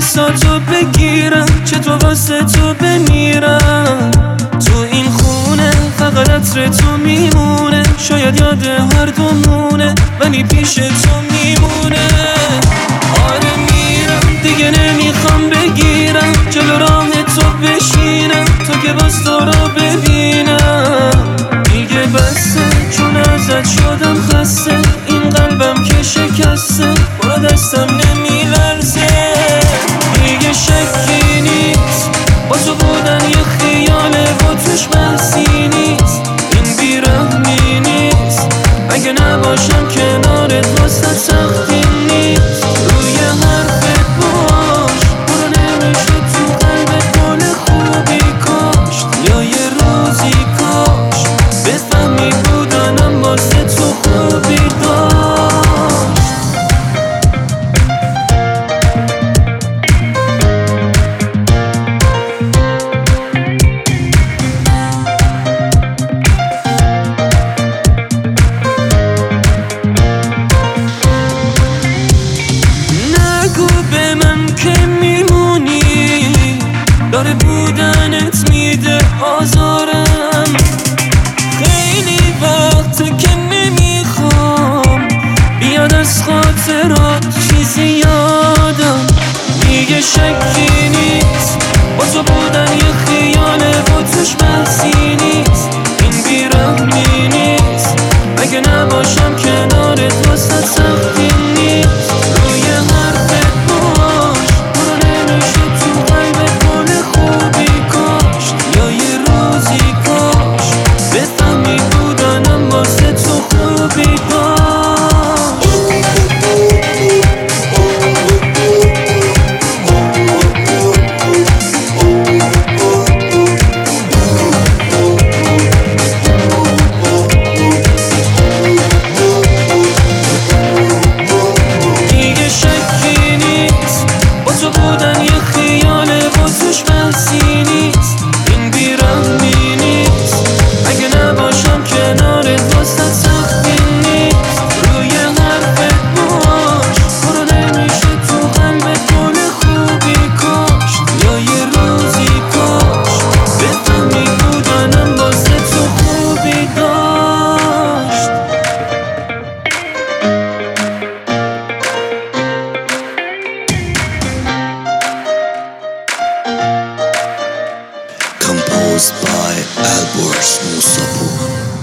دستاتو بگیرم، چطور واسه تو بمیرم. تو این خونه فقط عطر تو میمونه، شاید یاد هر دومونه ولی پیش تو میمونه. آره میرم دیگه نمیخوام بگیرم، جلو راه تو بشینم تا که باز تو رو ببینم. دیگه بسه چون ازت شدم خسته، این قلبم که شکسته با دستم نمیلرزه. دیگه شکی نیست با تو بودن یه خیاله و توش بحثی نیست، این بیرحمی نیست. اگه نباشم کنارت واسه سختی نیست. روی حرفت باش برو، نمیشه تو قلبت گل خوبی کاشت، یا یه روزی کاش بفهمی بودنم واسه تو خوبی داشت. به من که میمونی، داره بودنت میده آزارم. خیلی وقته که نمیخوام بیاد از خاطرات چیزی یادم. دیگه شکی نیست با تو بودن یه خیاله و توش بحثی نیست، این بیرحمی نیست. اگه نباشم کنارت واسه سختی نیست. روی حرفت باش برو، نمیشه تو قلبت گل خوبی کاشت، یا یه روزی کاش بفهمی بودنم واسه تو خوبی داشت. تو بودن یه خیاله و توش بحثی نیست، این بیرحمی نیست. اگه نباشم کنارت واسه سختی نیست. روی حرفت باش برو، نمیشه تو قلبت گل خوبی کاشت، یا یه روزی کاش بفهمی بودنم واسه تو خوبی داشت. Composed by Albers Musapur.